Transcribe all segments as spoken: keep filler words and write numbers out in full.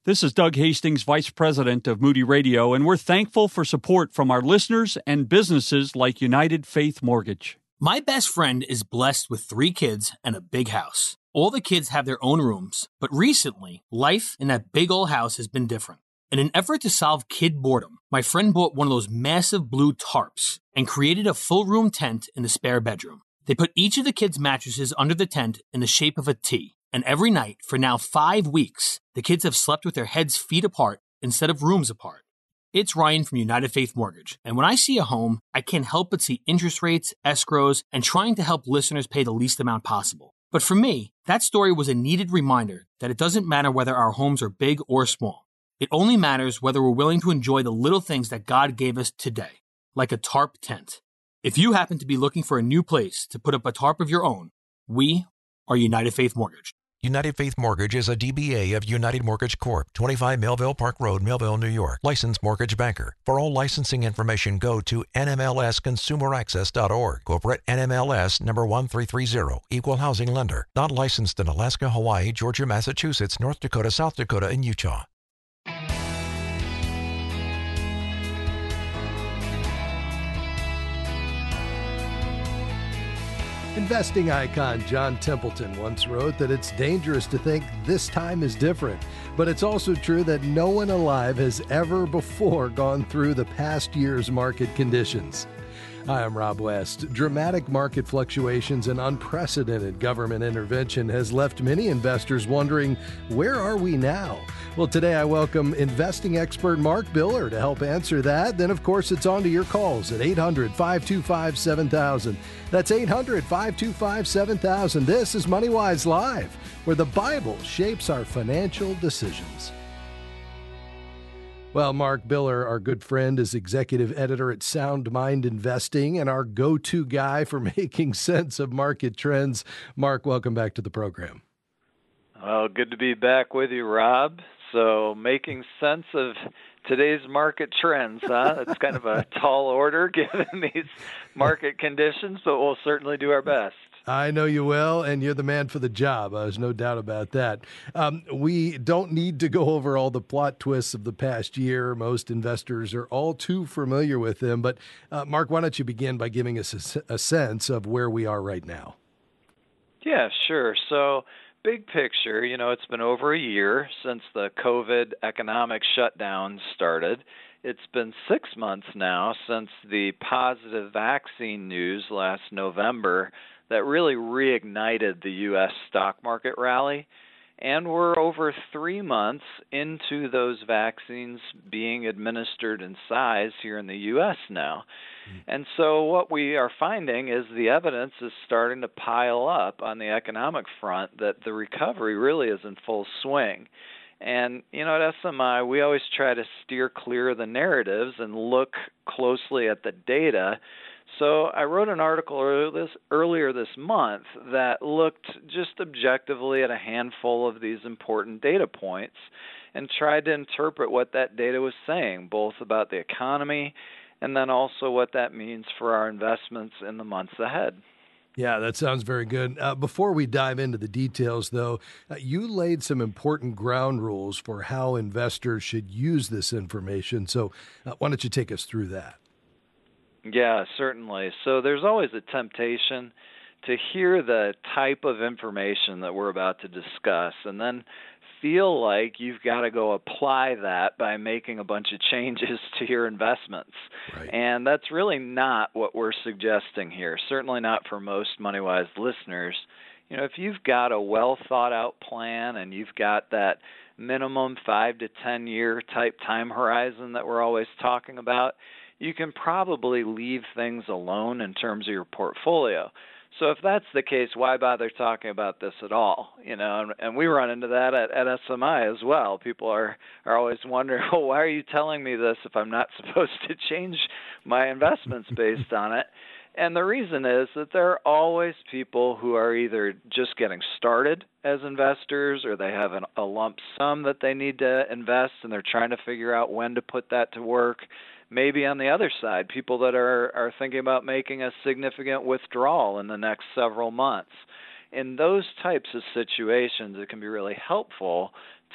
This is Doug Hastings, Vice President of Moody Radio, and we're thankful for support from our listeners and businesses like United Faith Mortgage. My best friend is blessed with three kids and a big house. All the kids have their own rooms, but recently, life in that big old house has been different. In an effort to solve kid boredom, my friend bought one of those massive blue tarps and created a full room tent in the spare bedroom. They put each of the kids' mattresses under the tent in the shape of a T. And every night, for now five weeks, the kids have slept with their heads feet apart instead of rooms apart. It's Ryan from United Faith Mortgage, and when I see a home, I can't help but see interest rates, escrows, and trying to help listeners pay the least amount possible. But for me, that story was a needed reminder that it doesn't matter whether our homes are big or small. It only matters whether we're willing to enjoy the little things that God gave us today, like a tarp tent. If you happen to be looking for a new place to put up a tarp of your own, we are United Faith Mortgage. United Faith Mortgage is a D B A of United Mortgage Corp, twenty-five Melville Park Road, Melville, New York. Licensed mortgage banker. For all licensing information, go to N M L S consumer access dot org. Corporate N M L S number one three three zero. Equal housing lender. Not licensed in Alaska, Hawaii, Georgia, Massachusetts, North Dakota, South Dakota, and Utah. Investing icon John Templeton once wrote that it's dangerous to think this time is different, but it's also true that no one alive has ever before gone through the past year's market conditions. Hi, I'm Rob West. Dramatic market fluctuations and unprecedented government intervention has left many investors wondering, where are we now? Well, today I welcome investing expert Mark Biller to help answer that. Then, of course, it's on to your calls at eight hundred, five two five, seven thousand. That's eight hundred, five two five, seven thousand. This is MoneyWise Live, where the Bible shapes our financial decisions. Well, Mark Biller, our good friend, is executive editor at Sound Mind Investing and our go-to guy for making sense of market trends. Mark, welcome back to the program. Well, good to be back with you, Rob. So making sense of today's market trends, huh? It's kind of a tall order given these market conditions, but we'll certainly do our best. I know you will, and you're the man for the job. Uh, there's no doubt about that. Um, we don't need to go over all the plot twists of the past year. Most investors are all too familiar with them. But, uh, Mark, why don't you begin by giving us a, a sense of where we are right now? Yeah, sure. So big picture, you know, it's been over a year since the COVID economic shutdown started. It's been six months now since the positive vaccine news last November that really reignited the U S stock market rally. And we're over three months into those vaccines being administered in size here in the U S now. Mm. And so what we are finding is the evidence is starting to pile up on the economic front that the recovery really is in full swing. And, you know, at S M I, we always try to steer clear of the narratives and look closely at the data. So I wrote an article earlier this, earlier this month that looked just objectively at a handful of these important data points and tried to interpret what that data was saying, both about the economy and then also what that means for our investments in the months ahead. Yeah, that sounds very good. Uh, before we dive into the details, though, uh, you laid some important ground rules for how investors should use this information. So uh, why don't you take us through that? Yeah, certainly. So there's always a temptation to hear the type of information that we're about to discuss and then feel like you've got to go apply that by making a bunch of changes to your investments. Right. And that's really not what we're suggesting here, certainly not for most MoneyWise listeners. You know, if you've got a well thought out plan and you've got that minimum five to ten year type time horizon that we're always talking about, you can probably leave things alone in terms of your portfolio. So if that's the case, why bother talking about this at all? You know, and, and we run into that at, at S M I as well. People are, are always wondering, well, why are you telling me this if I'm not supposed to change my investments based on it? And the reason is that there are always people who are either just getting started as investors or they have an, a lump sum that they need to invest and they're trying to figure out when to put that to work. Maybe on the other side, people that are, are thinking about making a significant withdrawal in the next several months. In those types of situations, it can be really helpful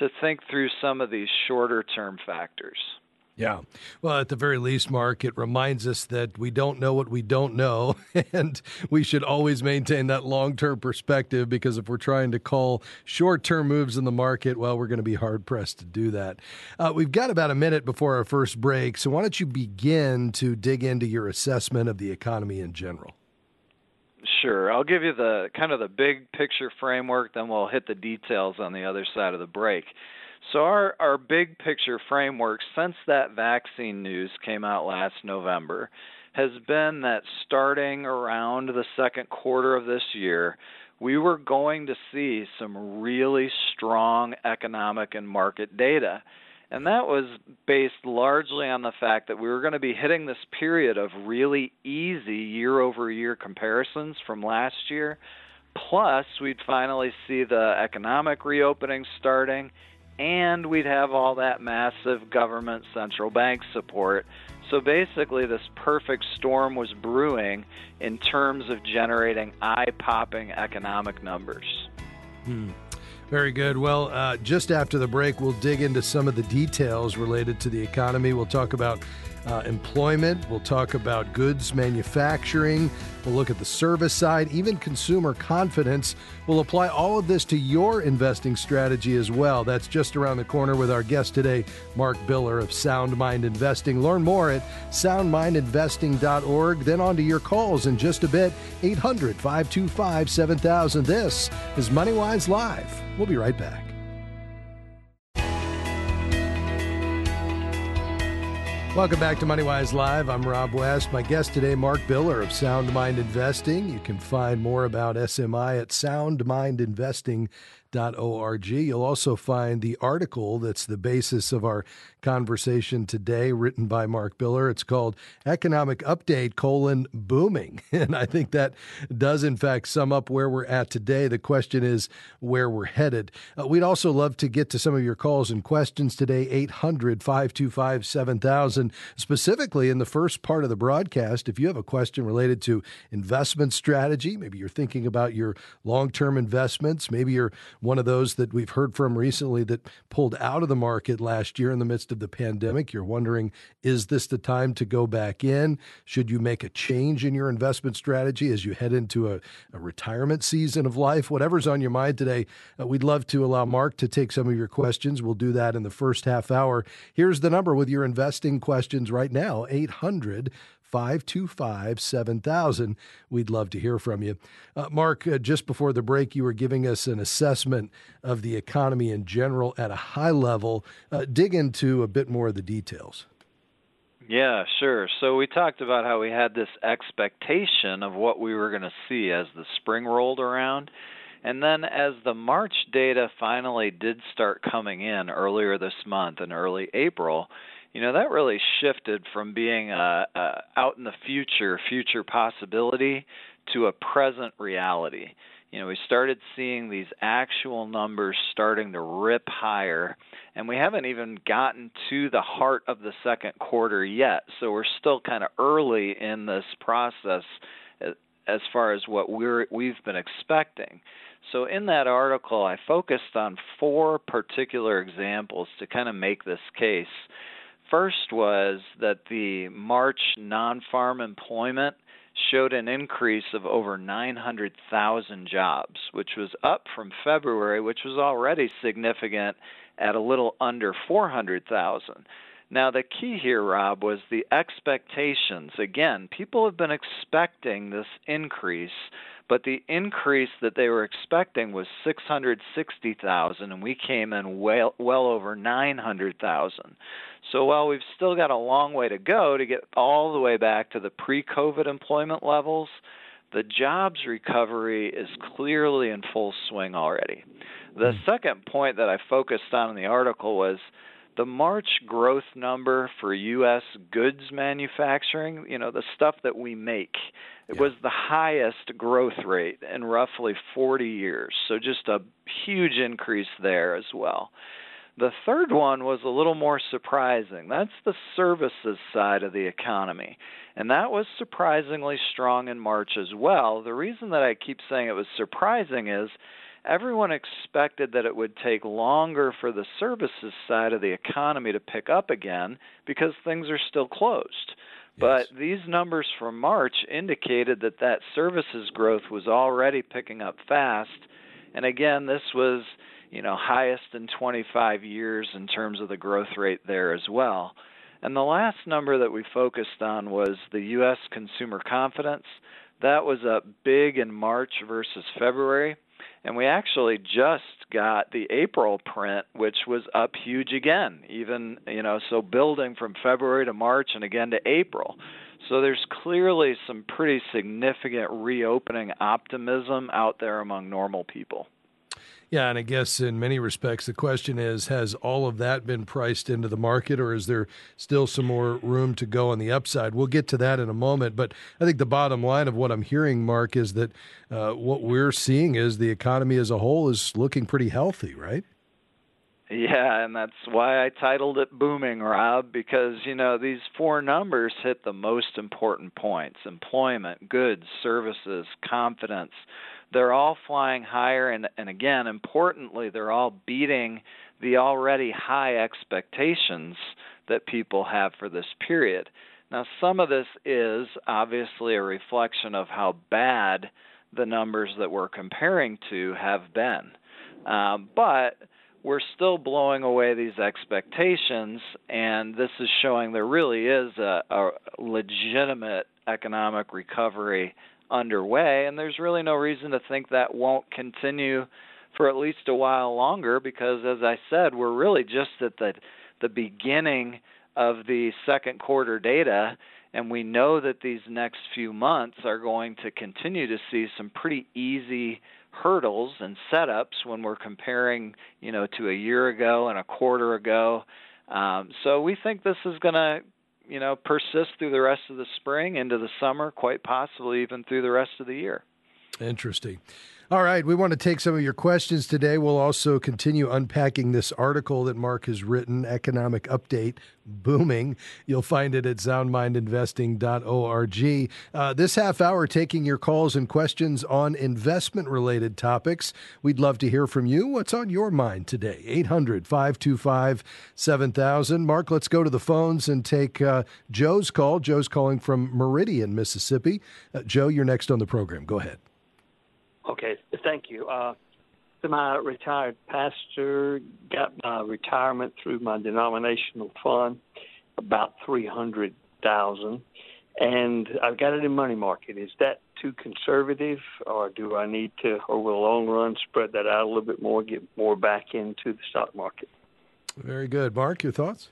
to think through some of these shorter term factors. Yeah. Well, at the very least, Mark, it reminds us that we don't know what we don't know, and we should always maintain that long-term perspective, because if we're trying to call short-term moves in the market, well, we're going to be hard-pressed to do that. Uh, we've got about a minute before our first break, so why don't you begin to dig into your assessment of the economy in general? Sure. I'll give you the kind of the big picture framework, then we'll hit the details on the other side of the break. So our, our big picture framework, since that vaccine news came out last November, has been that starting around the second quarter of this year, we were going to see some really strong economic and market data. And that was based largely on the fact that we were going to be hitting this period of really easy year-over-year comparisons from last year. Plus, we'd finally see the economic reopening starting, and we'd have all that massive government central bank support. So basically, this perfect storm was brewing in terms of generating eye-popping economic numbers. Hmm. Very good. Well, uh, just after the break, we'll dig into some of the details related to the economy. We'll talk about uh, employment. We'll talk about goods manufacturing. We'll look at the service side, even consumer confidence. We'll apply all of this to your investing strategy as well. That's just around the corner with our guest today, Mark Biller of Sound Mind Investing. Learn more at sound mind investing dot org. Then on to your calls in just a bit, eight hundred, five two five, seven thousand. This is MoneyWise Live. We'll be right back. Welcome back to MoneyWise Live. I'm Rob West. My guest today, Mark Biller of Sound Mind Investing. You can find more about S M I at sound mind investing dot org. You'll also find the article that's the basis of our conversation today, written by Mark Biller. It's called Economic Update, colon, Booming. And I think that does, in fact, sum up where we're at today. The question is where we're headed. Uh, we'd also love to get to some of your calls and questions today, eight hundred, five two five, seven thousand. Specifically, in the first part of the broadcast, if you have a question related to investment strategy, maybe you're thinking about your long-term investments, maybe you're one of those that we've heard from recently that pulled out of the market last year in the midst of the pandemic. You're wondering, is this the time to go back in? Should you make a change in your investment strategy as you head into a, a retirement season of life? Whatever's on your mind today, uh, we'd love to allow Mark to take some of your questions. We'll do that in the first half hour. Here's the number with your investing questions right now, eight hundred, five two five, seven thousand. We'd love to hear from you. Uh, Mark, uh, just before the break, you were giving us an assessment of the economy in general at a high level. Uh, dig into a bit more of the details. Yeah, sure. So we talked about how we had this expectation of what we were going to see as the spring rolled around. And then as the March data finally did start coming in earlier this month in early April, you know, that really shifted from being a, a out in the future, future possibility to a present reality. You know, we started seeing these actual numbers starting to rip higher, and we haven't even gotten to the heart of the second quarter yet. So we're still kind of early in this process as far as what we're, we've been expecting. So in that article, I focused on four particular examples to kind of make this case. First was that the March non-farm employment showed an increase of over nine hundred thousand jobs, which was up from February, which was already significant at a little under four hundred thousand. Now, the key here, Rob, was the expectations. Again, people have been expecting this increase, but the increase that they were expecting was six hundred sixty thousand, and we came in well, well over nine hundred thousand. So while we've still got a long way to go to get all the way back to the pre-COVID employment levels, the jobs recovery is clearly in full swing already. The second point that I focused on in the article was the March growth number for U S goods manufacturing, you know, the stuff that we make. It yeah. was the highest growth rate in roughly forty years, so just a huge increase there as well. The third one was a little more surprising. That's the services side of the economy, and that was surprisingly strong in March as well. The reason that I keep saying it was surprising is everyone expected that it would take longer for the services side of the economy to pick up again because things are still closed. But Yes. these numbers for March indicated that that services growth was already picking up fast. And again, this was, you know, highest in twenty-five years in terms of the growth rate there as well. And the last number that we focused on was the U S consumer confidence. That was up big in March versus February. And we actually just got the April print, which was up huge again, even, you know, so building from February to March and again to April. So there's clearly some pretty significant reopening optimism out there among normal people. Yeah, and I guess in many respects, the question is, has all of that been priced into the market, or is there still some more room to go on the upside? We'll get to that in a moment, but I think the bottom line of what I'm hearing, Mark, is that uh, what we're seeing is the economy as a whole is looking pretty healthy, right? Yeah, and that's why I titled it Booming, Rob, because, you know, these four numbers hit the most important points: employment, goods, services, confidence. They're all flying higher, and, and again, importantly, they're all beating the already high expectations that people have for this period. Now, some of this is obviously a reflection of how bad the numbers that we're comparing to have been. Um, but we're still blowing away these expectations, and this is showing there really is a, a legitimate economic recovery underway, and there's really no reason to think that won't continue for at least a while longer, because, as I said, we're really just at the the beginning of the second quarter data, and we know that these next few months are going to continue to see some pretty easy hurdles and setups when we're comparing, you know, to a year ago and a quarter ago. Um, so we think this is going to, you know, persist through the rest of the spring, into the summer, quite possibly even through the rest of the year. Interesting. All right, we want to take some of your questions today. We'll also continue unpacking this article that Mark has written, Economic Update, Booming. You'll find it at sound mind investing dot org. Uh, this half hour, taking your calls and questions on investment-related topics. We'd love to hear from you. What's on your mind today? eight hundred, five two five, seven thousand. Mark, let's go to the phones and take uh, Joe's call. Joe's calling from Meridian, Mississippi. Uh, Joe, you're next on the program. Go ahead. Okay, thank you. Uh, semi-retired pastor, got my retirement through my denominational fund, about three hundred thousand dollars, and I've got it in money market. Is that too conservative, or do I need to, over the long run, spread that out a little bit more, get more back into the stock market? Very good. Mark, your thoughts?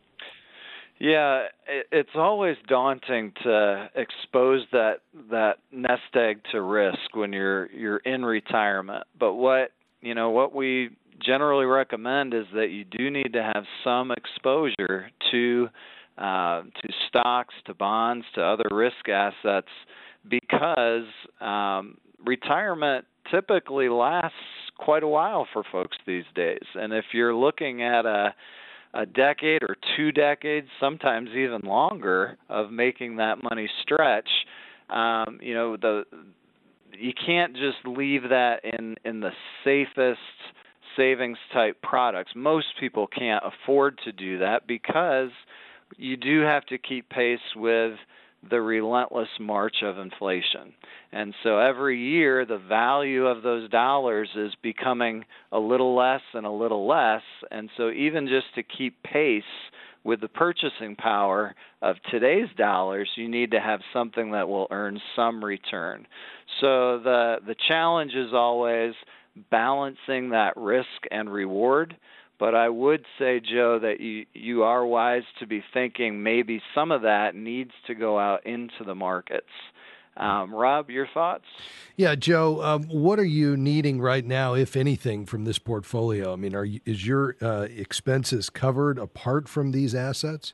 Yeah, it's always daunting to expose that that nest egg to risk when you're you're in retirement. But what you know what we generally recommend is that you do need to have some exposure to uh, to stocks, to bonds, to other risk assets, because um, retirement typically lasts quite a while for folks these days. And if you're looking at a a decade or two decades, sometimes even longer, of making that money stretch, um, you know, the you can't just leave that in, in the safest savings type products. Most people can't afford to do that, because you do have to keep pace with the relentless march of inflation. And so every year, the value of those dollars is becoming a little less and a little less. And so even just to keep pace with the purchasing power of today's dollars, you need to have something that will earn some return. So the the challenge is always balancing that risk and reward. But I would say, Joe, that you, you are wise to be thinking maybe some of that needs to go out into the markets. Um, Rob, your thoughts? Yeah, Joe, um, what are you needing right now, if anything, from this portfolio? I mean, are you, is your uh, expenses covered apart from these assets?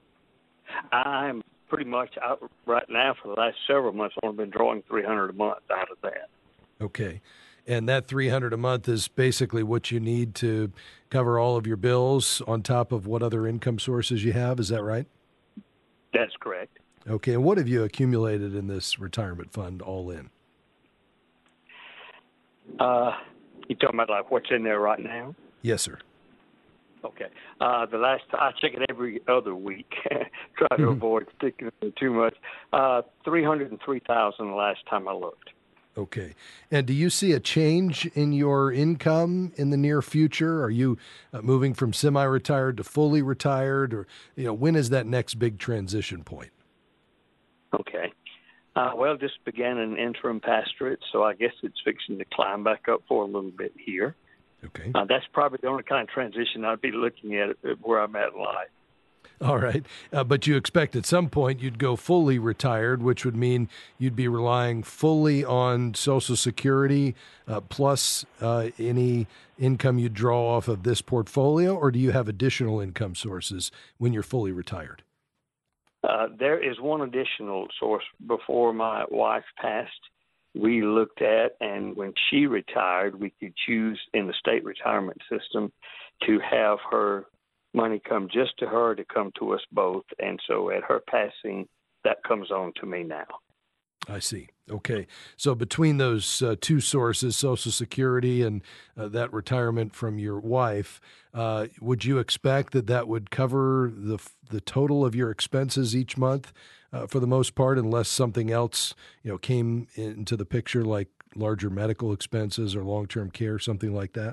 I'm pretty much out right now for the last several months. I've only been drawing three hundred dollars a month out of that. Okay. And that three hundred dollars a month is basically what you need to cover all of your bills on top of what other income sources you have. Is that right? That's correct. Okay. And what have you accumulated in this retirement fund all in? Uh, You talking about like what's in there right now? Yes, sir. Okay. Uh, the last I check it every other week. Try to Mhm. avoid sticking to it too much. Uh, three hundred and three thousand the last time I looked. Okay. And do you see a change in your income in the near future? Are you uh, moving from semi-retired to fully retired, or you know, when is that next big transition point? Okay. Uh, well, just began an interim pastorate, so I guess it's fixing to climb back up for a little bit here. Okay. Uh, that's probably the only kind of transition I'd be looking at at where I'm at in life. All right. Uh, but you expect at some point you'd go fully retired, which would mean you'd be relying fully on Social Security uh, plus uh, any income you draw off of this portfolio, or do you have additional income sources when you're fully retired? Uh, there is one additional source. Before my wife passed, we looked at, and when she retired, we could choose in the state retirement system to have her money come just to her, to come to us both. And so at her passing, that comes on to me now. I see. Okay. So between those uh, two sources, Social Security and uh, that retirement from your wife, uh, would you expect that that would cover the the total of your expenses each month uh, for the most part, unless something else, you know, came into the picture, like larger medical expenses or long-term care, something like that?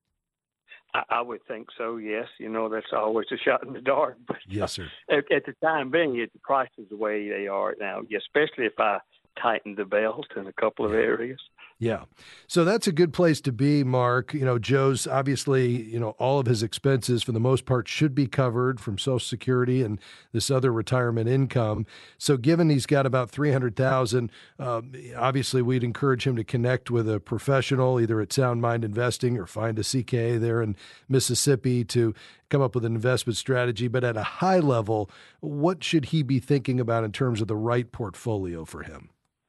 I, I would think so, yes. You know, that's always a shot in the dark. But Yes, sir. At, at the time being, the prices the way they are now, especially if I tighten the belt in a couple of areas. Yeah. So that's a good place to be, Mark. You know, Joe's obviously, you know, all of his expenses for the most part should be covered from Social Security and this other retirement income. So given he's got about three hundred thousand dollars, uh, obviously we'd encourage him to connect with a professional, either at Sound Mind Investing or find a C K A there in Mississippi to come up with an investment strategy. But at a high level, what should he be thinking about in terms of the right portfolio for him?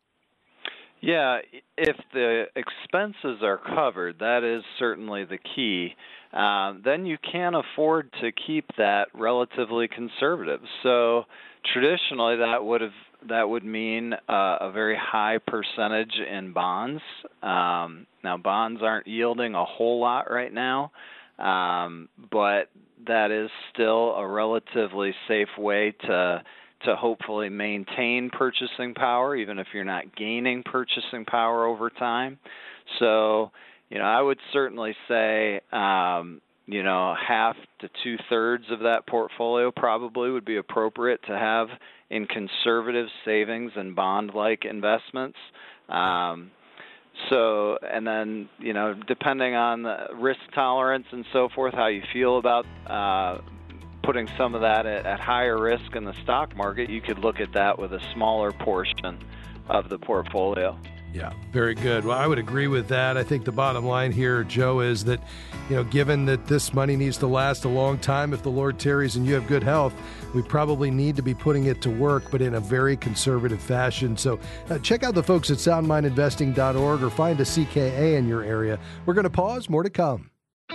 Yeah, if the expenses are covered, that is certainly the key. Um, then you can afford to keep that relatively conservative. So traditionally, that would have that would mean uh, a very high percentage in bonds. Um, now, bonds aren't yielding a whole lot right now, um, but that is still a relatively safe way to. to hopefully maintain purchasing power, even if you're not gaining purchasing power over time. So, you know, I would certainly say, um, you know, half to two-thirds of that portfolio probably would be appropriate to have in conservative savings and bond-like investments. Um, so, and then, you know, depending on the risk tolerance and so forth, how you feel about uh putting some of that at, at higher risk in the stock market, you could look at that with a smaller portion of the portfolio. Yeah, very good. Well, I would agree with that. I think the bottom line here, Joe, is that, you know, given that this money needs to last a long time, if the Lord tarries and you have good health, we probably need to be putting it to work, but in a very conservative fashion. So uh, check out the folks at sound mind investing dot org or find a C K A in your area. We're going to pause. More to come.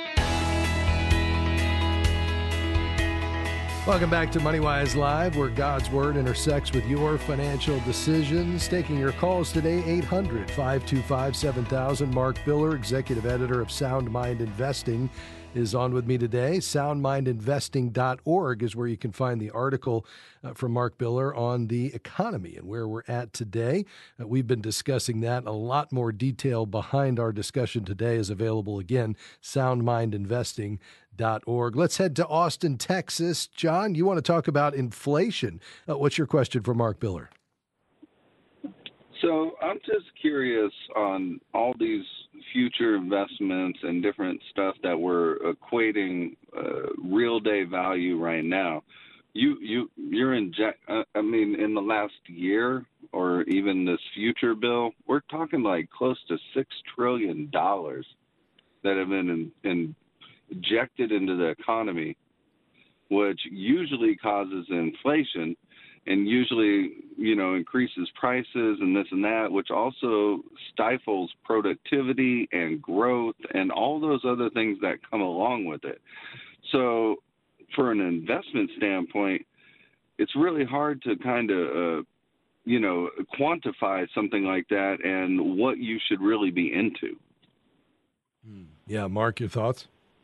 Welcome back to MoneyWise Live, where God's Word intersects with your financial decisions. Taking your calls today, eight hundred, five two five, seven thousand. Mark Biller, Executive Editor of Sound Mind Investing, is on with me today. sound mind investing dot org is where you can find the article uh, from Mark Biller on the economy and where we're at today. Uh, we've been discussing that. A lot more detail behind our discussion today is available again, sound mind investing dot org. Let's head to Austin, Texas. John, you want to talk about inflation. Uh, what's your question for Mark Biller? So I'm just curious on all these future investments and different stuff that we're equating uh, real day value right now. You you you're inject. Uh, I mean, in the last year or even this future bill, we're talking like close to six trillion dollars that have been in, in injected into the economy, which usually causes inflation and usually, you know, increases prices and this and that, which also stifles productivity and growth and all those other things that come along with it. So for an investment standpoint, it's really hard to kind of, uh, you know, quantify something like that and what you should really be into. Yeah, Mark, your thoughts?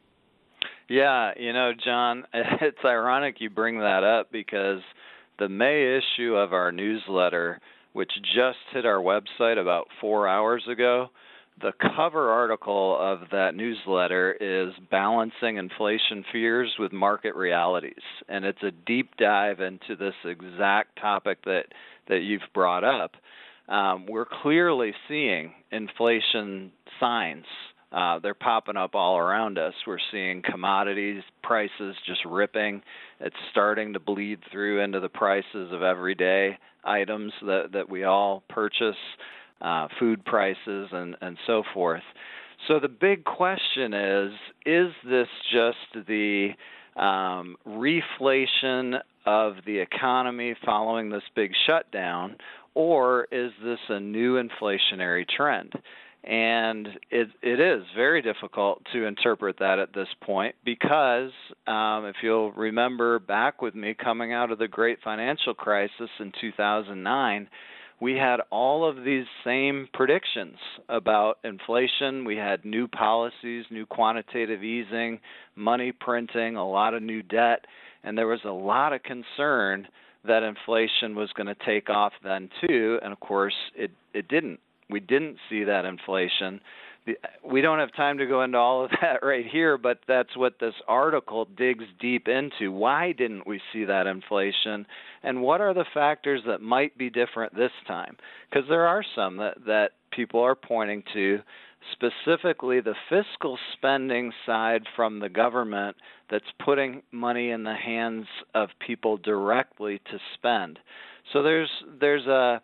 Yeah, you know, John, it's ironic you bring that up because the May issue of our newsletter, which just hit our website about four hours ago, the cover article of that newsletter is Balancing Inflation Fears with Market Realities. And it's a deep dive into this exact topic that, that you've brought up. Um, we're clearly seeing inflation signs. Uh, they're popping up all around us. We're seeing commodities prices just ripping. It's starting to bleed through into the prices of everyday items that, that we all purchase. Uh, food prices, and, and so forth. So the big question is, is this just the um, reflation of the economy following this big shutdown, or is this a new inflationary trend? And it, it is very difficult to interpret that at this point because, um, if you'll remember back with me coming out of the great financial crisis in two thousand nine, we had all of these same predictions about inflation. We had new policies, new quantitative easing, money printing, a lot of new debt, and there was a lot of concern that inflation was going to take off then too, and of course it, it didn't. We didn't see that inflation. We don't have time to go into all of that right here, but that's what this article digs deep into. Why didn't we see that inflation, and what are the factors that might be different this time? Because there are some that, that people are pointing to, specifically the fiscal spending side from the government that's putting money in the hands of people directly to spend. So there's there's a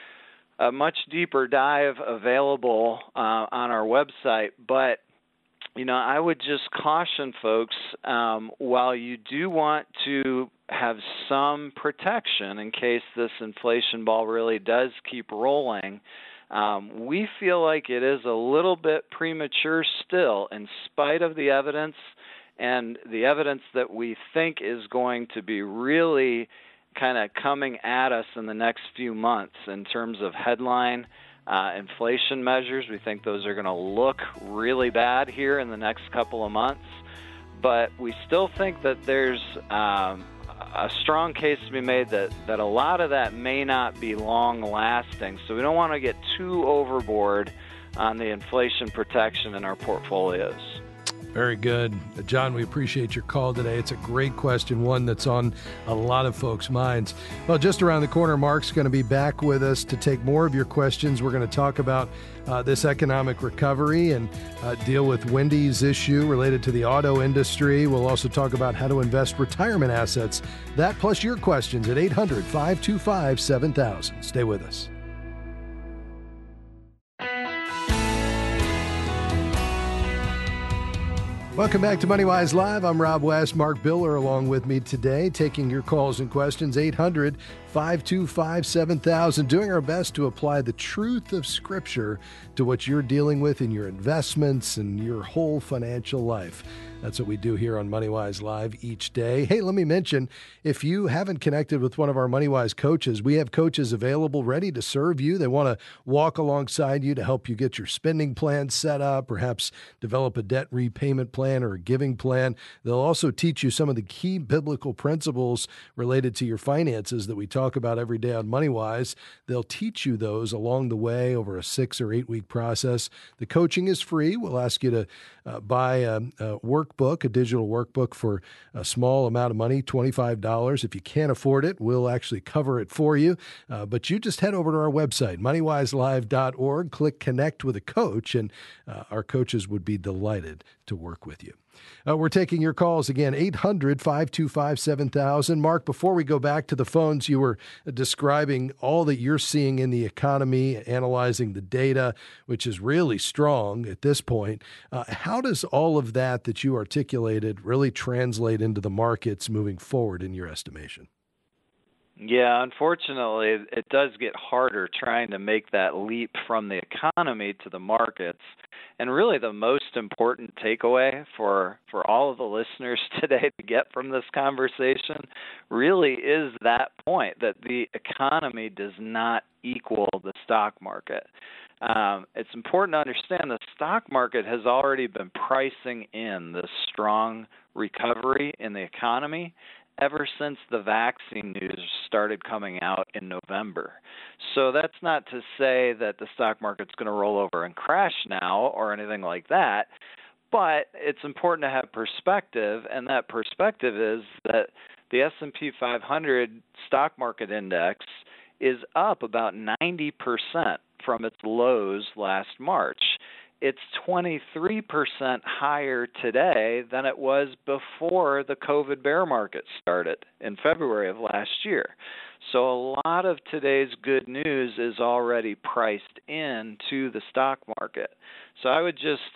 a much deeper dive available uh, on our website, but you know, I would just caution folks, um, while you do want to have some protection in case this inflation ball really does keep rolling, um, we feel like it is a little bit premature still, in spite of the evidence, and the evidence that we think is going to be really kind of coming at us in the next few months in terms of headline uh, inflation measures. We think those are going to look really bad here in the next couple of months, but we still think that there's um, a strong case to be made that, that a lot of that may not be long lasting. So we don't want to get too overboard on the inflation protection in our portfolios. Very good. John, we appreciate your call today. It's a great question, one that's on a lot of folks' minds. Well, just around the corner, Mark's going to be back with us to take more of your questions. We're going to talk about uh, this economic recovery and uh, deal with Wendy's issue related to the auto industry. We'll also talk about how to invest retirement assets. That plus your questions at eight hundred, five two five, seven thousand. Stay with us. Welcome back to MoneyWise Live. I'm Rob West. Mark Biller along with me today, taking your calls and questions. eight hundred, five two five, seven thousand. Doing our best to apply the truth of Scripture to what you're dealing with in your investments and your whole financial life. That's what we do here on MoneyWise Live each day. Hey, let me mention, if you haven't connected with one of our MoneyWise coaches, we have coaches available ready to serve you. They want to walk alongside you to help you get your spending plan set up, perhaps develop a debt repayment plan or a giving plan. They'll also teach you some of the key biblical principles related to your finances that we talk about every day on MoneyWise. They'll teach you those along the way over a six or eight week process. The coaching is free. We'll ask you to uh, buy a, a workbook, a digital workbook for a small amount of money, twenty-five dollars. If you can't afford it, we'll actually cover it for you. Uh, but you just head over to our website, money wise live dot org, click Connect with a Coach, and uh, our coaches would be delighted to work with you. Uh, we're taking your calls again, eight hundred, five two five, seven thousand. Mark, before we go back to the phones, you were describing all that you're seeing in the economy, analyzing the data, which is really strong at this point. Uh, how does all of that that you articulated really translate into the markets moving forward in your estimation? Yeah, unfortunately, it does get harder trying to make that leap from the economy to the markets. And really, the most important takeaway for, for all of the listeners today to get from this conversation really is that point that the economy does not equal the stock market. Um, it's important to understand the stock market has already been pricing in this strong recovery in the economy ever since the vaccine news started coming out in November. So that's not to say that the stock market's going to roll over and crash now or anything like that, but it's important to have perspective, and that perspective is that the S and P five hundred stock market index is up about ninety percent from its lows last March. It's twenty-three percent higher today than it was before the COVID bear market started in February of last year. So a lot of today's good news is already priced into the stock market. So I would just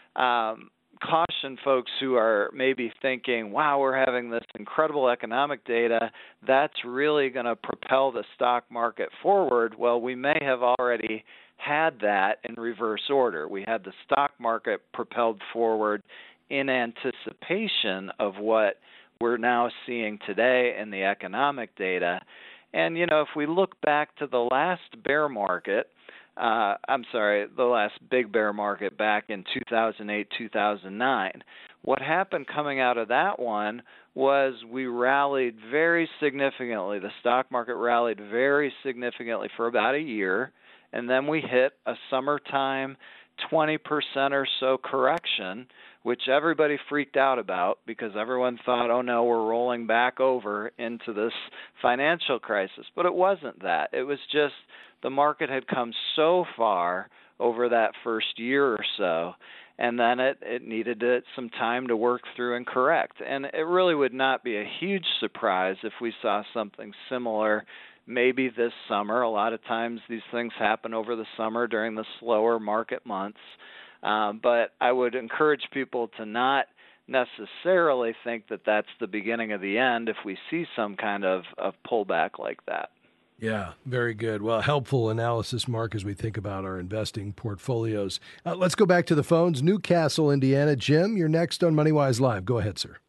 um, caution folks who are maybe thinking, wow, we're having this incredible economic data, that's really going to propel the stock market forward. Well, we may have already had that in reverse order. We had the stock market propelled forward in anticipation of what we're now seeing today in the economic data. And, you know, if we look back to the last bear market, uh, I'm sorry, the last big bear market back in two thousand eight, two thousand nine, what happened coming out of that one was we rallied very significantly. The stock market rallied very significantly for about a year. And then we hit a summertime twenty percent or so correction, which everybody freaked out about because everyone thought, oh no, we're rolling back over into this financial crisis. But it wasn't that. It was just the market had come so far over that first year or so, and then it, it needed to, some time to work through and correct. And it really would not be a huge surprise if we saw something similar maybe this summer. A lot of times these things happen over the summer during the slower market months. Um, but I would encourage people to not necessarily think that that's the beginning of the end if we see some kind of, of pullback like that. Yeah, very good. Well, helpful analysis, Mark, as we think about our investing portfolios. Uh, let's go back to the phones. Newcastle, Indiana. Jim, you're next on MoneyWise Live. Go ahead, sir.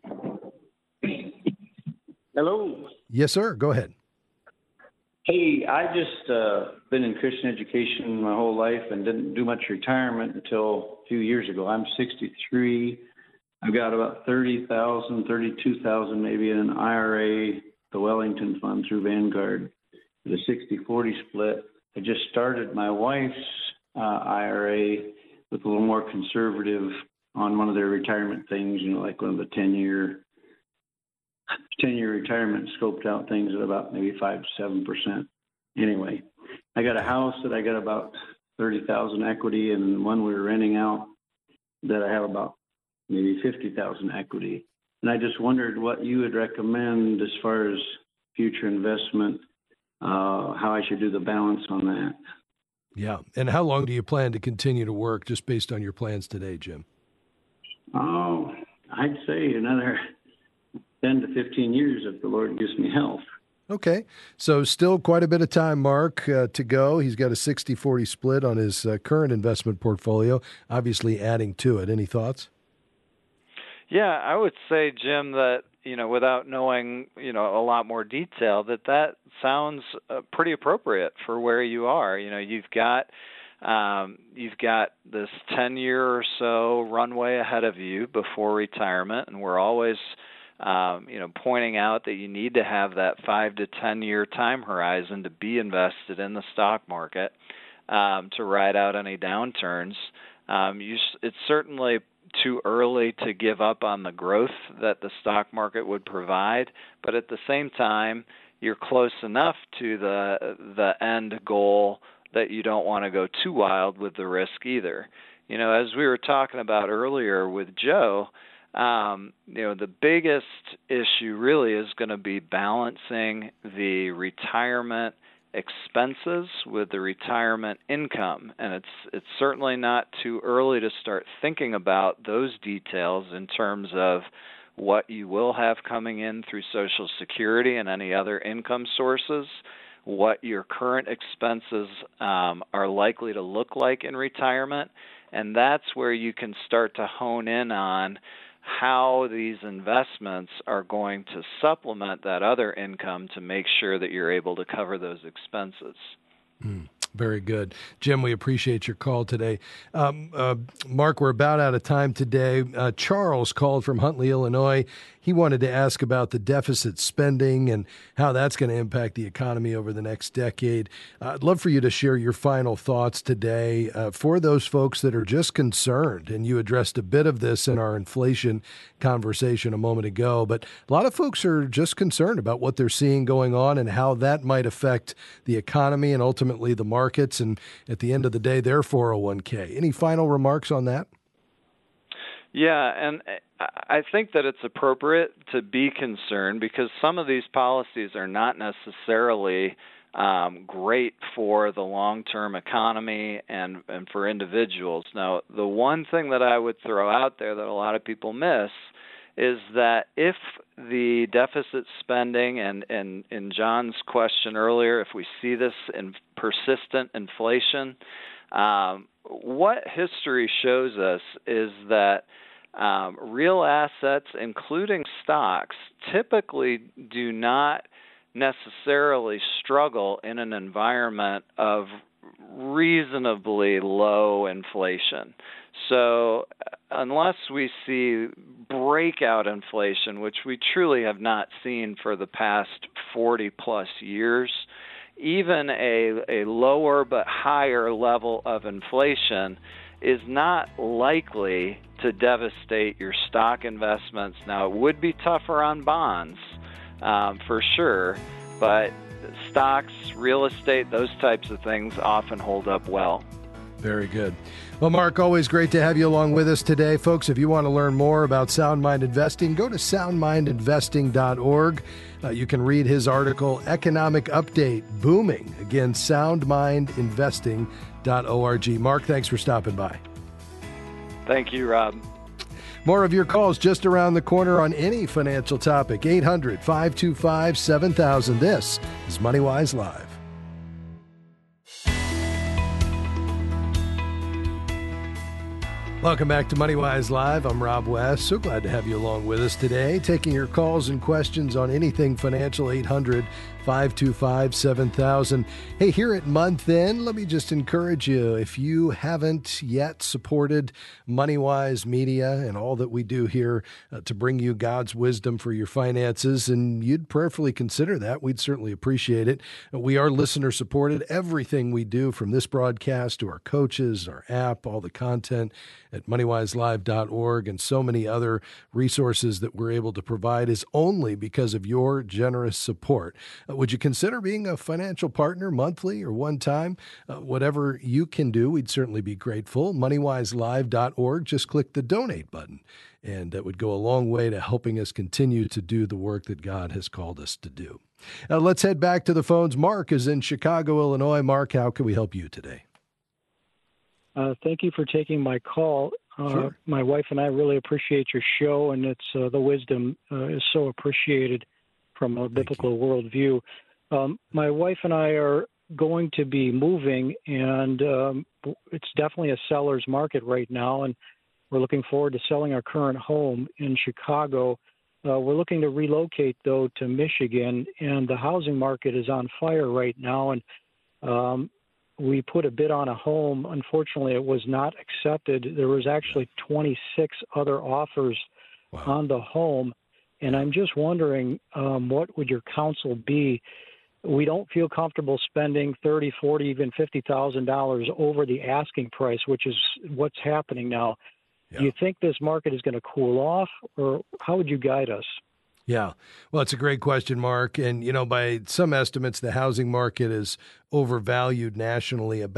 Hello. Yes, sir. Go ahead. Hey, I just uh, been in Christian education my whole life and didn't do much retirement until a few years ago. I'm sixty-three. I've got about thirty thousand, thirty-two thousand maybe in an I R A, the Wellington Fund through Vanguard, the sixty forty split. I just started my wife's uh, I R A with a little more conservative on one of their retirement things, you know, like one of the ten-year ten-year retirement scoped out things at about maybe five to seven percent. Anyway, I got a house that I got about thirty thousand equity, and one we were renting out that I have about maybe fifty thousand equity. And I just wondered what you would recommend as far as future investment, uh, how I should do the balance on that. Yeah. And how long do you plan to continue to work just based on your plans today, Jim? Oh, I'd say another ten to fifteen years if the Lord gives me health. Okay. So still quite a bit of time, Mark, uh, to go. He's got a sixty forty split on his uh, current investment portfolio, obviously adding to it. Any thoughts? Yeah, I would say, Jim, that, you know, without knowing, you know, a lot more detail, that that sounds uh, pretty appropriate for where you are. You know, you've got um, you've got this ten year or so runway ahead of you before retirement, and we're always Um, you know, pointing out that you need to have that five to ten year time horizon to be invested in the stock market um, to ride out any downturns. Um, you, it's certainly too early to give up on the growth that the stock market would provide, but at the same time, you're close enough to the the end goal that you don't want to go too wild with the risk either. You know, as we were talking about earlier with Joe, Um, you know, the biggest issue really is going to be balancing the retirement expenses with the retirement income. And it's it's certainly not too early to start thinking about those details in terms of what you will have coming in through Social Security and any other income sources, what your current expenses um, are likely to look like in retirement, and that's where you can start to hone in on how these investments are going to supplement that other income to make sure that you're able to cover those expenses. Mm. Very good. Jim, we appreciate your call today. Um, uh, Mark, we're about out of time today. Uh, Charles called from Huntley, Illinois. He wanted to ask about the deficit spending and how that's going to impact the economy over the next decade. Uh, I'd love for you to share your final thoughts today uh, for those folks that are just concerned. And you addressed a bit of this in our inflation conversation a moment ago, but a lot of folks are just concerned about what they're seeing going on and how that might affect the economy and ultimately the markets and, at the end of the day, their four oh one k. Any final remarks on that? Yeah, and I think that it's appropriate to be concerned because some of these policies are not necessarily um, great for the long-term economy and, and for individuals. Now, the one thing that I would throw out there that a lot of people miss is that if the deficit spending and, and in John's question earlier, if we see this in persistent inflation, um, what history shows us is that um, real assets, including stocks, typically do not necessarily struggle in an environment of reasonably low inflation. So unless we see breakout inflation, which we truly have not seen for the past forty plus years, even a, a lower but higher level of inflation is not likely to devastate your stock investments. Now, it would be tougher on bonds, um, for sure, but stocks, real estate, those types of things often hold up well. Very good. Well, Mark, always great to have you along with us today. Folks, if you want to learn more about Sound Mind Investing, go to sound mind investing dot org. Uh, you can read his article, Economic Update, Booming. Again, sound mind investing dot org. Mark, thanks for stopping by. Thank you, Rob. More of your calls just around the corner on any financial topic. eight hundred, five two five, seven thousand. This is MoneyWise Live. Welcome back to MoneyWise Live. I'm Rob West. So glad to have you along with us today, taking your calls and questions on anything financial. Eight hundred, five two five, seven thousand. Hey, here at month end, let me just encourage you, if you haven't yet supported MoneyWise Media and all that we do here uh, to bring you God's wisdom for your finances, and you'd prayerfully consider that, we'd certainly appreciate it. We are listener supported. Everything we do, from this broadcast to our coaches, our app, all the content at money wise live dot org and so many other resources that we're able to provide, is only because of your generous support. Uh, would you consider being a financial partner monthly or one time? Uh, whatever you can do, we'd certainly be grateful. money wise live dot org. Just click the donate button, and that would go a long way to helping us continue to do the work that God has called us to do. Now, let's head back to the phones. Mark is in Chicago, Illinois. Mark, how can we help you today? Uh, thank you for taking my call. Uh, Sure. My wife and I really appreciate your show, and it's uh, the wisdom uh, is so appreciated from a biblical worldview. Um, my wife and I are going to be moving, and um, it's definitely a seller's market right now, and we're looking forward to selling our current home in Chicago. Uh, we're looking to relocate, though, to Michigan, and the housing market is on fire right now, and um, we put a bid on a home. Unfortunately, it was not accepted. There was actually twenty-six other offers wow. on the home, and I'm just wondering, um, what would your counsel be? We don't feel comfortable spending thirty, forty, even fifty thousand dollars over the asking price, which is what's happening now. Yeah. Do you think this market is going to cool off, or how would you guide us? Yeah, well, it's a great question, Mark. And, you know, by some estimates, the housing market is overvalued nationally about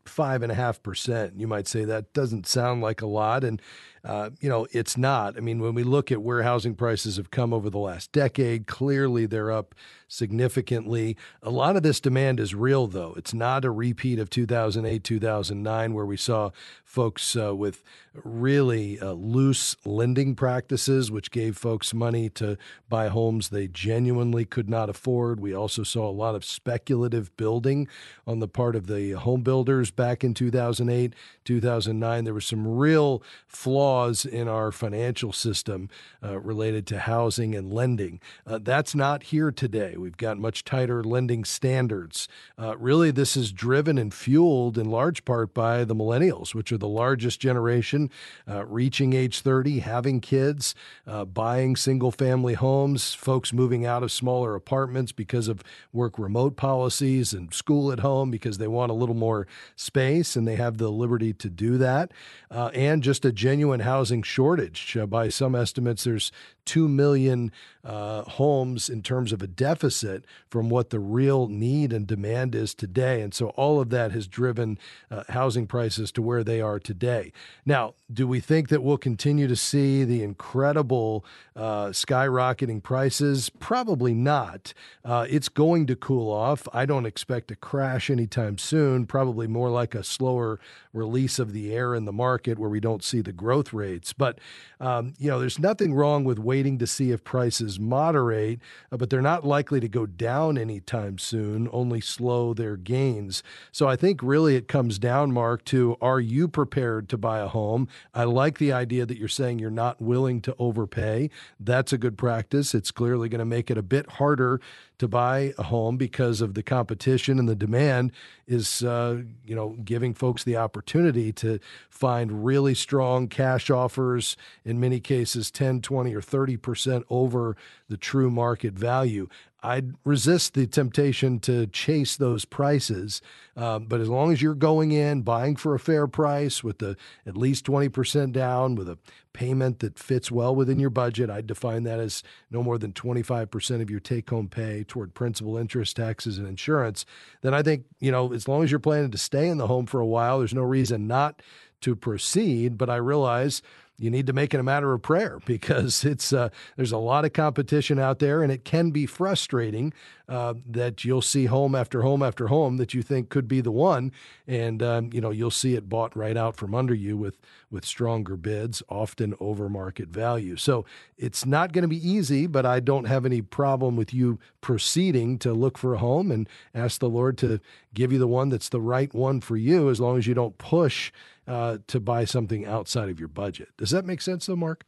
five and a half percent. You might say that doesn't sound like a lot. And, uh, you know, it's not. I mean, when we look at where housing prices have come over the last decade, clearly they're up significantly. A lot of this demand is real, though. It's not a repeat of two thousand eight, two thousand nine, where we saw folks uh, with really uh, loose lending practices, which gave folks money to buy homes they genuinely could not afford. We also saw a lot of speculative building on the part of the home builders back in two thousand eight, two thousand nine. There were some real flaws in our financial system uh, related to housing and lending. Uh, that's not here today. We've got much tighter lending standards. Uh, really, this is driven and fueled in large part by the millennials, which are the largest generation, uh, reaching age thirty, having kids, uh, buying single-family homes, folks moving out of smaller apartments because of work remote policies and school at home because they want a little more space and they have the liberty to do that, uh, and just a genuine housing shortage. Uh, by some estimates, there's two million uh, homes in terms of a deficit from what the real need and demand is today. And so all of that has driven uh, housing prices to where they are today. Now, do we think that we'll continue to see the incredible uh, skyrocketing prices? Probably not. Uh, it's going to cool off. I don't expect a crash anytime soon, probably more like a slower release of the air in the market where we don't see the growth rates. But, um, you know, there's nothing wrong with waiting to see if prices moderate, uh, but they're not likely to go down anytime soon, only slow their gains. So I think really it comes down, Mark, to are you prepared to buy a home? I like the idea that you're saying you're not willing to overpay. That's a good practice. It's clearly going to make it a bit harder to buy a home because of the competition, and the demand is, uh, you know, giving folks the opportunity to find really strong cash offers, in many cases ten, twenty, or thirty percent over the true market value. I'd resist the temptation to chase those prices, um, but as long as you're going in, buying for a fair price with the at least twenty percent down, with a payment that fits well within your budget, I'd define that as no more than twenty-five percent of your take-home pay toward principal, interest, taxes, and insurance, then I think, you know, as long as you're planning to stay in the home for a while, there's no reason not to proceed. But I realize you need to make it a matter of prayer because it's uh, there's a lot of competition out there, and it can be frustrating uh, that you'll see home after home after home that you think could be the one, and um, you know you'll see it bought right out from under you with with stronger bids, often over market value. So it's not going to be easy, but I don't have any problem with you proceeding to look for a home and ask the Lord to give you the one that's the right one for you, as long as you don't push Uh, to buy something outside of your budget. Does that make sense, though, Mark?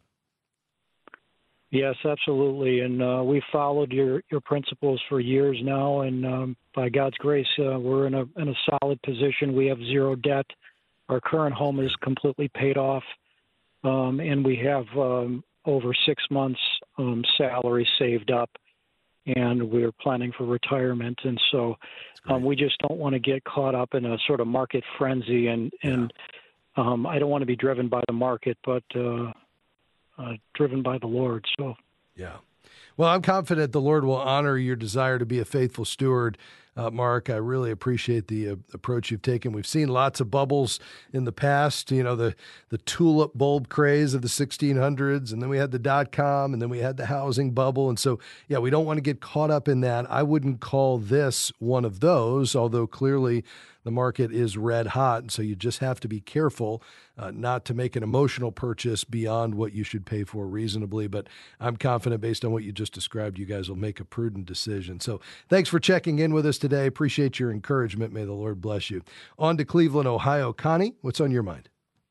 Yes, absolutely. And uh, we've followed your, your principles for years now, and um, by God's grace, uh, we're in a in a solid position. We have zero debt. Our current home is completely paid off, um, and we have um, over six months' um, salary saved up, and we're planning for retirement. And so um, we just don't want to get caught up in a sort of market frenzy, and and yeah. Um, I don't want to be driven by the market, but uh, uh, driven by the Lord. So, yeah. Well, I'm confident the Lord will honor your desire to be a faithful steward. Uh, Mark, I really appreciate the uh, approach you've taken. We've seen lots of bubbles in the past, you know, the, the tulip bulb craze of the sixteen hundreds, and then we had the dot-com, and then we had the housing bubble. And so, yeah, we don't want to get caught up in that. I wouldn't call this one of those, although clearly the market is red hot, and so you just have to be careful uh, not to make an emotional purchase beyond what you should pay for reasonably. But I'm confident, based on what you just described, you guys will make a prudent decision. So thanks for checking in with us today. Appreciate your encouragement. May the Lord bless you. On to Cleveland, Ohio. Connie, what's on your mind?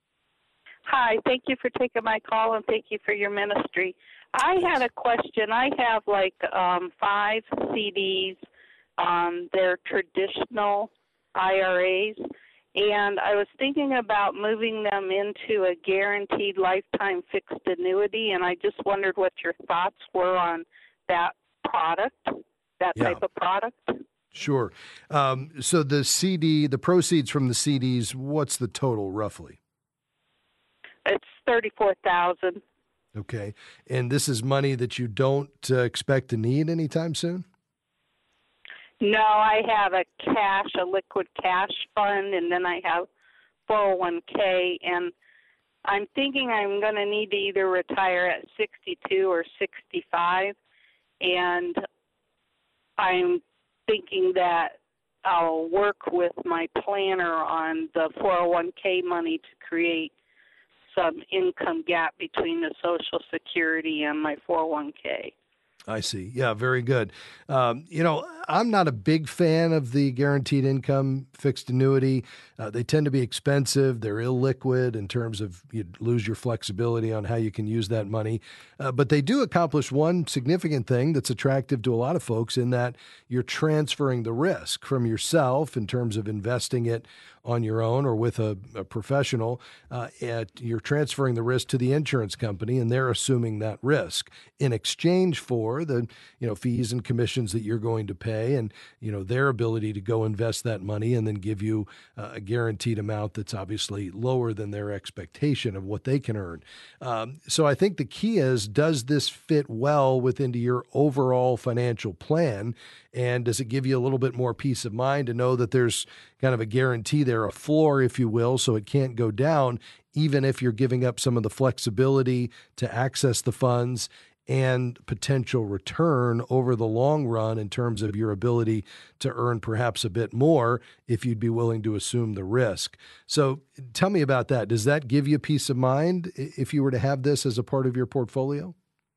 Hi, thank you for taking my call, and thank you for your ministry. I had a question. I have like um, five C Ds. Um, they're traditional I R As, and I was thinking about moving them into a guaranteed lifetime fixed annuity, and I just wondered what your thoughts were on that product, that yeah. type of product. Sure. Um, so the C D, the proceeds from the C Ds, what's the total roughly? It's thirty-four thousand dollars. Okay. And this is money that you don't uh, expect to need anytime soon? No, I have a cash, a liquid cash fund, and then I have four oh one k, and I'm thinking I'm going to need to either retire at sixty-two or sixty-five, and I'm thinking that I'll work with my planner on the four oh one k money to create some income gap between the Social Security and my four oh one k. I see. Yeah, very good. Um, you know, I'm not a big fan of the guaranteed income fixed annuity. Uh, they tend to be expensive. They're illiquid in terms of you lose your flexibility on how you can use that money. Uh, but they do accomplish one significant thing that's attractive to a lot of folks in that you're transferring the risk from yourself in terms of investing it on your own or with a, a professional. Uh, at, you're transferring the risk to the insurance company, and they're assuming that risk in exchange for the you know fees and commissions that you're going to pay, and you know their ability to go invest that money and then give you uh, a guaranteed amount that's obviously lower than their expectation of what they can earn. Um, so I think the key is, does this fit well within your overall financial plan? And does it give you a little bit more peace of mind to know that there's kind of a guarantee there, a floor, if you will, so it can't go down, even if you're giving up some of the flexibility to access the funds and potential return over the long run in terms of your ability to earn perhaps a bit more if you'd be willing to assume the risk. So tell me about that. Does that give you peace of mind if you were to have this as a part of your portfolio?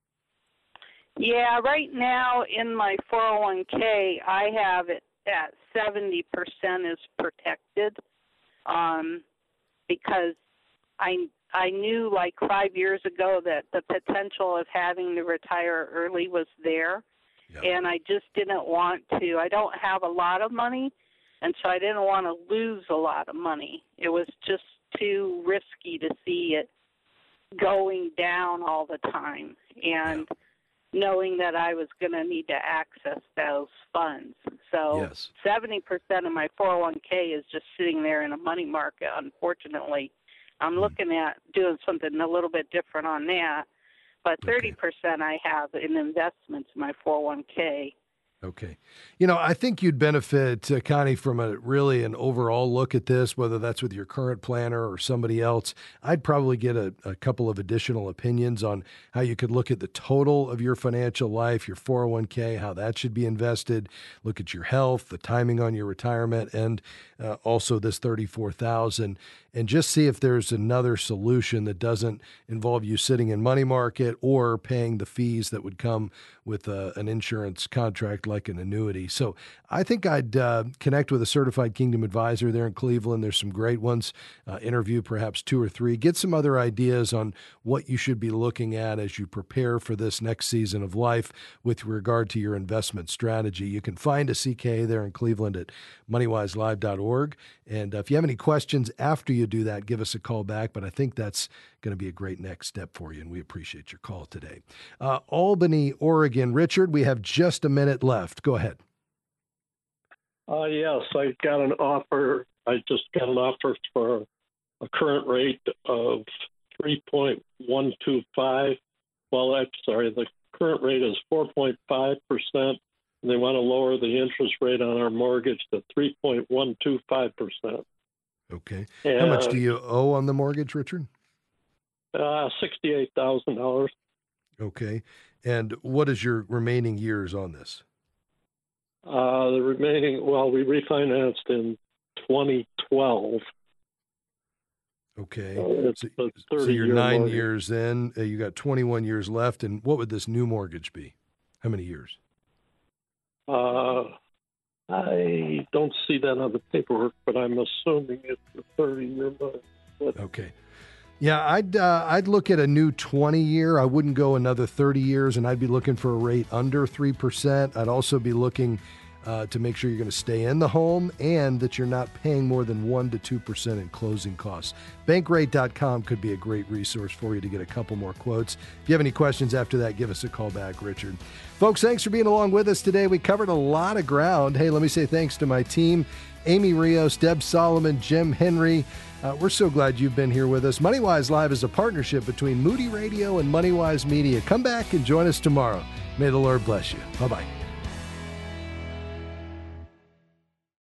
Yeah, right now in my four oh one k, I have it at seventy percent is protected um, because I I knew like five years ago that the potential of having to retire early was there, yep. and I just didn't want to. I don't have a lot of money, and so I didn't want to lose a lot of money. It was just too risky to see it going down all the time, and yep. knowing that I was going to need to access those funds. So yes. seventy percent of my four oh one k is just sitting there in a money market, unfortunately. I'm mm. looking at doing something a little bit different on that, but thirty percent okay. I have in investments in my four oh one k. Okay. You know, I think you'd benefit, uh, Connie, from a really an overall look at this, whether that's with your current planner or somebody else. I'd probably get a, a couple of additional opinions on how you could look at the total of your financial life, your four oh one k, how that should be invested, look at your health, the timing on your retirement, and uh, also this thirty-four thousand dollars, and just see if there's another solution that doesn't involve you sitting in money market or paying the fees that would come with a, an insurance contract like an annuity. So I think I'd uh, connect with a certified Kingdom advisor there in Cleveland. There's some great ones. Uh, interview perhaps two or three. Get some other ideas on what you should be looking at as you prepare for this next season of life with regard to your investment strategy. You can find a C K there in Cleveland at money wise live dot org. And uh, if you have any questions after you do that, give us a call back. But I think that's going to be a great next step for you, and we appreciate your call today. Uh, Albany, Oregon. Richard, we have just a minute left. Go ahead. Uh, yes, I got an offer. I just got an offer for a current rate of three point one two five. Well, I'm sorry, the current rate is four point five percent. And they want to lower the interest rate on our mortgage to three point one two five percent. Okay. And, how much do you owe on the mortgage, Richard? Uh, sixty-eight thousand dollars. Okay. And what is your remaining years on this? Uh, the remaining, well, we refinanced in twenty twelve. Okay. Uh, it's so, a thirty so you're year nine mortgage. years in. Uh, you got twenty-one years left. And what would this new mortgage be? How many years? Uh, I don't see that on the paperwork, but I'm assuming it's a thirty year mortgage. Okay. Yeah, I'd uh, I'd look at a new twenty year. I wouldn't go another thirty years, and I'd be looking for a rate under three percent. I'd also be looking uh, to make sure you're going to stay in the home and that you're not paying more than one to two percent in closing costs. Bankrate dot com could be a great resource for you to get a couple more quotes. If you have any questions after that, give us a call back, Richard. Folks, thanks for being along with us today. We covered a lot of ground. Hey, let me say thanks to my team, Amy Rios, Deb Solomon, Jim Henry. Uh, we're so glad you've been here with us. MoneyWise Live is a partnership between Moody Radio and MoneyWise Media. Come back and join us tomorrow. May the Lord bless you. Bye-bye.